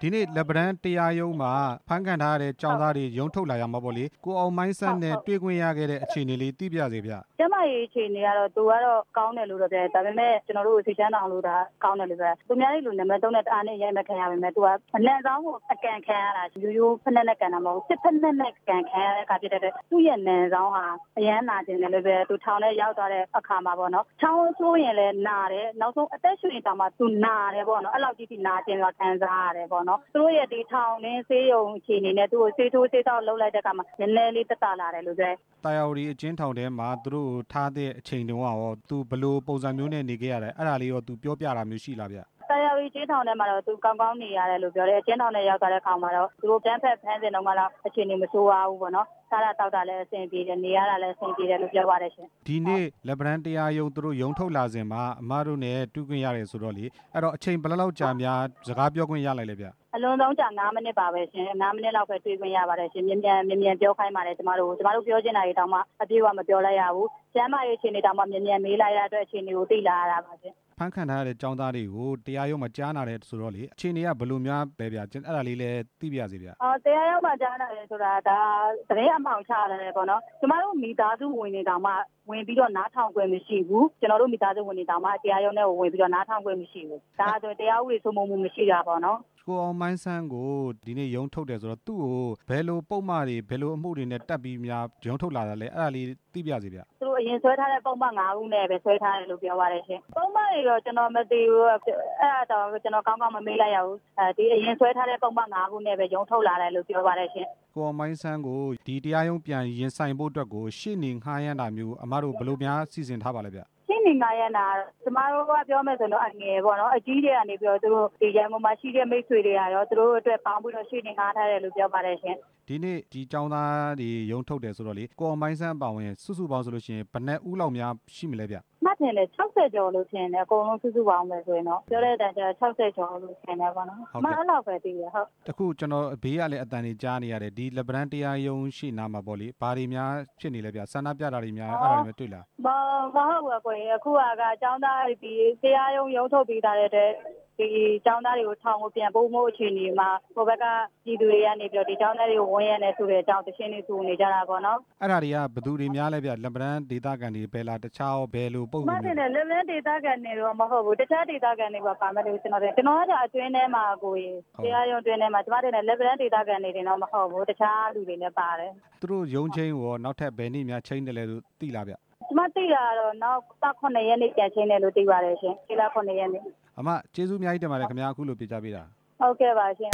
ဒီနေ့လက်ပံတန်းတရားရုံးမှာဖမ်းခံထားရတဲ့ကျောင်းသားတွေရုံးထုတ်လာရမှာပေါ့လေကိုအောင်မိုင်းဆန်းနဲ့တွေ့ခွင့်ရခဲ့တဲ့အခြေအနေလေးသိပြစေဗျကျမကြီးအခြေအနေကတော့သူကတော့ကောင်းတယ်လို့တော့ပြောတယ်ဒါပေမဲ့ကျွန်တော်တို့စီချမ်းတောင်လို့ဒါကောင်းတယ်လို့ပြောသူများလေးလူနံပါတ်3နဲ့တအားနဲ့ရိုက်မခံရပါမယ်သူကအလန့်ဆောင်ကိုအကန်ခံရတာရိုးဖက်နဲ့ကန်တာမဟုတ်စစ်ဖက်နဲ့ကန်ခံရတဲ့အခါဖြစ်တဲ့သူ့ရဲ့နန်ဆောင်ဟာအရန်နာကျင်တယ်လို့ပဲသူထောင်ထဲရောက်သွားတဲ့အခါမှာပေါ့နော်ချောင်းဆိုးရင်လည်းနာတယ်နောက်ဆုံးအသက်ရှူရင်တောင်မှသူနာတယ်ပေါ့နော်အဲ့လောက်ကြီးနာကျင်တော့ခံစားရတယ်ပေါ့နော်သူတို့ရဲ့ဒီထောင်ရင်းဆေးရုံအခြေအနေနဲ့သူ့ကိုဆေးထိုးဆေးတောက်လုပ်လိုက်တဲ့အခါမှာနည်းနည်းလေးတက်တာလာတယ်လို့ပြောတာယာဝတီအကျဉ်းထောင်ထဲမှာသူတို့ထားတဲ့အချိန်တုန်းကရောသူဘလို့ပုံစံမျိုးနဲ့နေခဲ့ရတယ်အဲ့ဒါလေးရောသူပြောပြတာမျိုးရှိလားဗျတာယာဝတီကျင်းထောင်ထဲမှာတော့သူကောင်းကောင်းနေရတယ်လို့ပြောတယ်အကျဉ်းထောင်ထဲရောက်သွားတဲ့အခါမှာတော့သူတို့တန်းဖက်ဖမ်းစင်တော့ကတော့အခြေအနေမဆိုးပါဘူးပေါ့နော်စားတာတောက်တာလည်းအဆင်ပြေတယ်နေရတာလည်းအဆင်ပြေတယ်လို့ပြောပါတယ်ရှင်ဒီနေ့လက်ပံတန်းတရားရုံးသူတို့ရုံးထုတ်လာစဉ်မှာအမတို့နဲ့တွေ့ခွင့်ရတယ်ဆိုတော့လေအဲ့တော့အချိန်ဘယ်လောက်ကြာများစကားပြောခွင့်ရလိုက်လဲဗျအလွန်ဆုံးကြာ9မိနစ်ပါပဲရှင်9မိနစ်လောက်ပဲတွေ့ခွင့်ရပါတယ်ရှင်မြန်ပြောခိုင်းပါတယ်ကျမတို့ပြောချင်တာတွေတောင်မှအပြည့်အဝမပြောလိုက်ရဘူးကျမ်းမာရေးအခြေအနေတောင်မှမြန်မေးလိုက်ရတဲ့အတွက်အခြေအနေကိုသိလာရတာပါရှင်ဖမ်းခံထားရတဲ့ចောင်းသားတွေကိုတရားရုံးမှာကြားနာတယ်ဆိုတော့လေအခြေအနေကဘယ်လိုများလဲဗျအဲ့ဒါလေးလည်းသိပြရစီဗျတရားရုံးမှာကြားနာတယ်ဆိုတာဒါသတင်းအမှောင်ချရတယ်ပေါ့နော်ကျမတို့မိသားစုဝင်တွေတောင်မှဝင်ပြီးတော့နားထောင်ခွင့်မရှိဘူးကျွန်တော်တို့မိသားစုဝင်တွေတောင်မှတရားရုံးထဲကိုဝင်ပြီးတော့နားထောင်ခွင့်မရှိဘူးဒါဆိုတရားဥပဒေစိုးမိုးမှုမရှိတာပေါ့နော်ကိုအောင်မိုင်းဆန်းကိုဒီနေ့ရုံးထုတ်တယ်ဆိုတော့သူ့ကိုဘယ်လိုပုံမှန်တွေဘယ်လိုအမှုတွေနဲ့တက်ပြီးများရုံးထုတ်လာတာလဲအဲ့ဒါလေးသိပြစီဗျသူတို့အရင်ဆွဲထားတဲ့ပုံမှန်5ခုနဲ့ပဲဆွဲထားတယ်လို့ပြောပါတယ်ရှင်ပုံမှန်တွေတော့ကျွန်တော်မသိဘူးအဲ့ဒါတော့ကျွန်တော်ကောင်းကောင်းမမေးလိုက်ရဘူးဒီအရင်ဆွဲထားတဲ့ပုံမှန်5ခုနဲ့ပဲရုံးထုတ်လာတယ်လို့ပြောပါတယ်ရှင်ကိုအောင်မိုင်းဆန်းကိုဒီတရားရုံးပြန်ရင်ဆိုင်ဖို့အတွက်ကိုရှေ့နေငှားရမ်းတာမျိုးအမတို့ဘယ်လိုများစီစဉ်ထားပါလဲဗျရှင်းနေငါရနာကျမတို့ကပြောမယ်ဆိုတော့အငယ်ပေါ့နော်အကြီးတွေကနေပြောသူတို့ဒီရန်ကုန်မှာရှိတဲ့မိတ်ဆွေတွေရောသူတို့အတွက်ပေါင်းပြီးတော့ရှင်းနေငါထားတယ်လို့ပြောပါတယ်ရှင်ဒီနေ့ဒီចောင်းသားတွေရုံးထုတ်တယ်ဆိုတော့လေကိုအောင်မိုင်းဆန်းပါဝင်စုစုပေါင်းဆိုလို့ရှိရင်ဘယ်နှစ်ဦးလောက်များရှိမလဲဗျမှတ်တယ်လေ60ကျော်လို့ထင်တယ်အကုန်လုံးစုစုပေါင်းပဲဆိုရင်တော့ပြောတဲ့အတိုင်းကျ60ကျော်လို့ထင်တယ်ပေါ့နော်မှတ်အဲ့လောက်ပဲသိရဟုတ်တခုကျွန်တော်ဘေးကလည်းအတန်တွေကြားနေရတယ်ဒီလက်ပံတရားရုံးရှိနာမှာပေါ့လေဘာတွေများဖြစ်နေလဲဗျဆန္ဒပြတာတွေများအဲ့ဒါတွေများတွေ့လားမဟုတ်ဘူးကိုရင်အခုကအကြောင်းသားပြီးတရားရုံးထုတ်ပြီးသားတဲ့ဒီကျောင်းသားတွေကိုထောင်ကိုပြန်ပို့ဖို့အခြေအနေမှာဟိုဘက်ကပြည်သူတွေကနေပြီးတော့ဒီကျောင်းသားတွေကိုဝန်းရံနေဆိုတဲ့အကြောင်းတရှင်းနေသူနေကြတာပေါ့နော်အဲ့ဒါတွေကဘယ်သူတွေများလဲဗျလက်ပံဒေသခံတွေဘယ်လားတခြားဘယ်လိုပုံစံမှတ်တယ်လက်ပံဒေသခံတွေတော့မဟုတ်ဘူးတခြားဒေသခံတွေပါမယ်လို့ကျွန်တော်ကအတွင်းထဲမှာကိုရင်တရားရုံးအတွင်းထဲမှာကျွန်မတို့လက်ပံဒေသခံတွေတော့မဟုတ်ဘူးတခြားလူတွေလည်းပါတယ်သူတို့ရုံးချင်းကိုနောက်ထပ်ဘယ်နေ့များချင်းတယ်လဲလို့သိလားဗျကျွန်မသိတာတော့နောက်9ရက်နေ့ပြန်ချင်းတယ်လို့သိပါတယ်ရှင်ဒီလ9ရက်နေ့အမကျေးဇူးအများကြီးတင်ပါတယ်ခင်ဗျာအခုလိုပြကြပေးတာဟုတ်ကဲ့ပါရှင်